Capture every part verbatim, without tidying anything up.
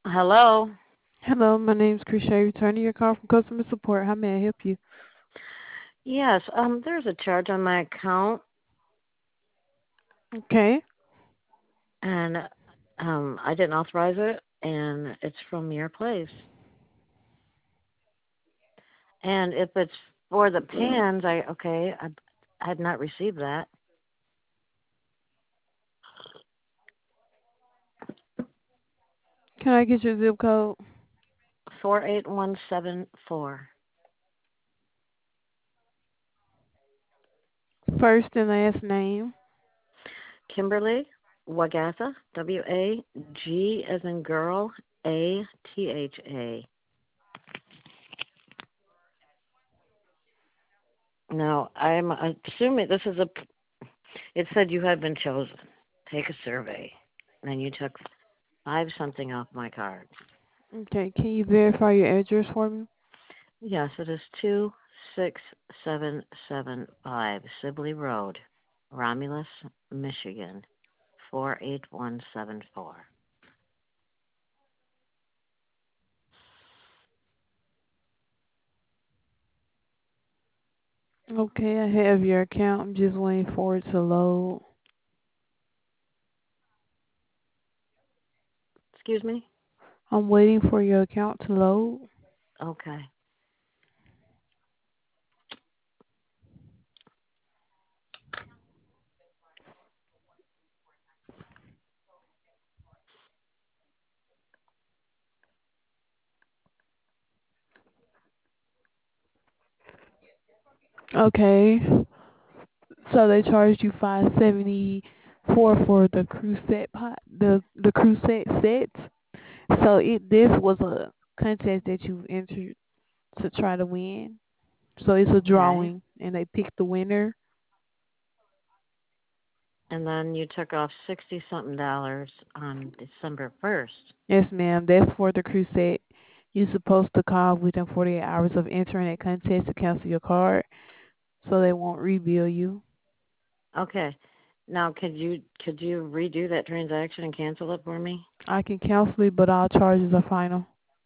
Hello. Hello, my name's Krisha. Returning your call from customer support. How may I help you? Yes, um, there's a charge on my account, Okay. and um, I didn't authorize it, and it's from your place. And if it's for the pans, I okay, I, I had not received that. Can I get your zip code? Four eight one seven four. First and last name. Kimberly Wagatha. W A G as in girl. A T H A. Now I'm assuming this is a. It said you had been chosen. Take a survey, and then you took five something off my card. Okay. Can you verify your address for me? Yes, it is two six seven seven five Sibley Road, Romulus, Michigan, four eight one seven four. Okay, I have your account. I'm just waiting for it to load. Excuse me? I'm waiting for your account to load. Okay. Okay. So they charged you five seventy four for the Crusette pot, the the Crusette sets. So it this was a contest that you entered to try to win. So it's a Okay. drawing, and they pick the winner. And then you took off sixty something dollars on December first. Yes, ma'am. That's for the crusade. You're supposed to call within forty-eight hours of entering a contest to cancel your card, so they won't rebill you. Okay. Now could you could you redo that transaction and cancel it for me? I can cancel it, but all charges are final.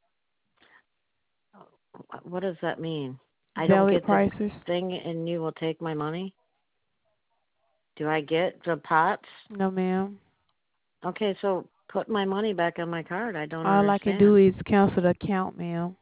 What does that mean? I don't Valid get the prices? thing and you will take my money? Do I get the pots? No, ma'am. Okay, so put my money back on my card. I don't All I can do understand. is cancel the account, ma'am.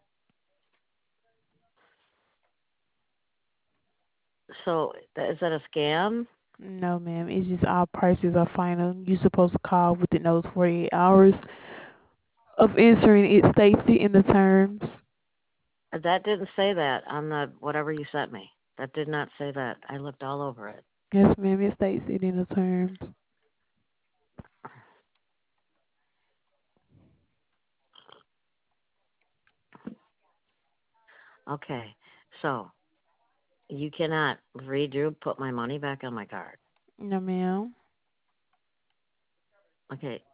So is that a scam? No, ma'am. It's just all prices are final. You're supposed to call within those forty-eight hours of entering. It states it in the terms. That didn't say that on the whatever you sent me. That did not say that. I looked all over it. Yes, ma'am. It states it in the terms. Okay, so you cannot redo put my money back on my card. No, ma'am. Okay,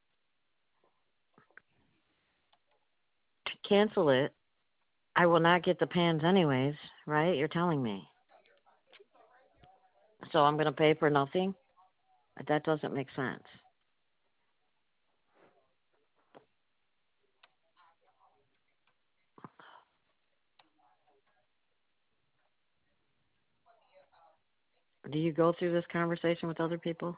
to cancel it, I will not get the pans anyways, right? You're telling me. So I'm going to pay for nothing? That doesn't make sense. Do you go through this conversation with other people?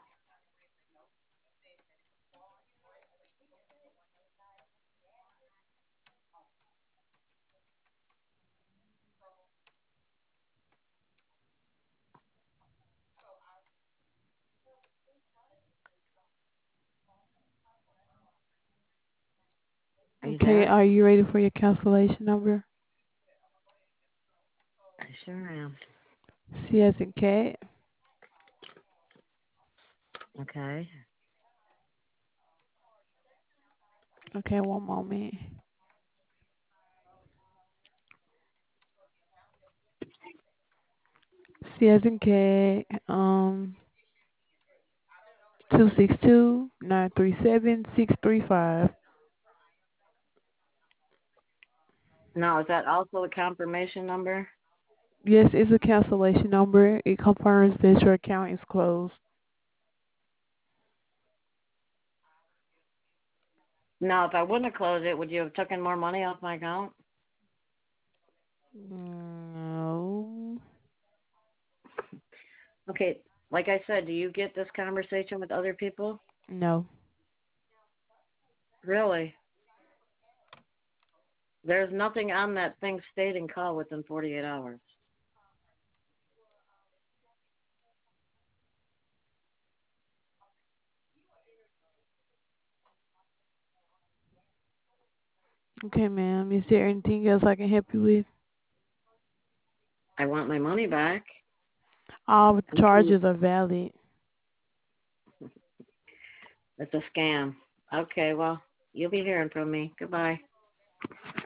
Are you Okay, there? are you ready for your cancellation number? I sure am. C as in cat. Okay. Okay, one moment. C as in cat. Um, two six two nine three seven six three five. Now, is that also a confirmation number? Yes, it's a cancellation number. It confirms that your account is closed. Now, if I wouldn't have closed it, would you have taken more money off my account? No. Okay, like I said, do you get this conversation with other people? No. Really? There's nothing on that thing stating call within forty-eight hours. Okay, ma'am. Is there anything else I can help you with? I want my money back. All I'm too- charges are valid. It's a scam. Okay, well, you'll be hearing from me. Goodbye.